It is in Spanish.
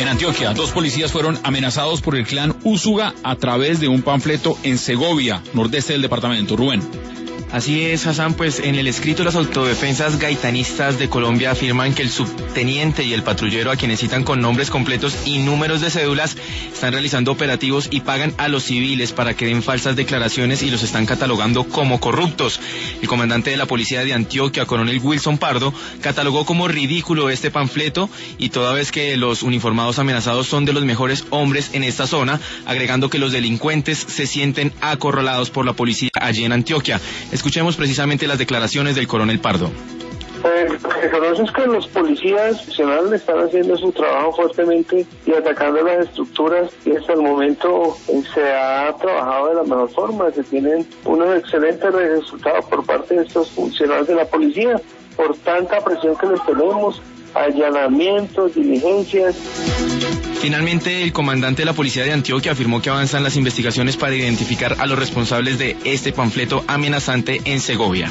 En Antioquia, 2 policías fueron amenazados por el clan Úsuga a través de un panfleto en Segovia, nordeste del departamento. Rubén. Así es, Hassan, pues en el escrito las autodefensas gaitanistas de Colombia afirman que el subteniente y el patrullero, a quienes citan con nombres completos y números de cédulas, están realizando operativos y pagan a los civiles para que den falsas declaraciones y los están catalogando como corruptos. El comandante de la policía de Antioquia, coronel Wilson Pardo, catalogó como ridículo este panfleto y toda vez que los uniformados amenazados son de los mejores hombres en esta zona, agregando que los delincuentes se sienten acorralados por la policía allí en Antioquia. Escuchemos precisamente las declaraciones del coronel Pardo. Lo que se conoce es que los policías nacionales están haciendo su trabajo fuertemente y atacando las estructuras, y hasta el momento se ha trabajado de la mejor forma. Se tienen unos excelentes resultados por parte de estos funcionarios de la policía por tanta presión que les tenemos, allanamientos, diligencias. Finalmente, el comandante de la policía de Antioquia afirmó que avanzan las investigaciones para identificar a los responsables de este panfleto amenazante en Segovia.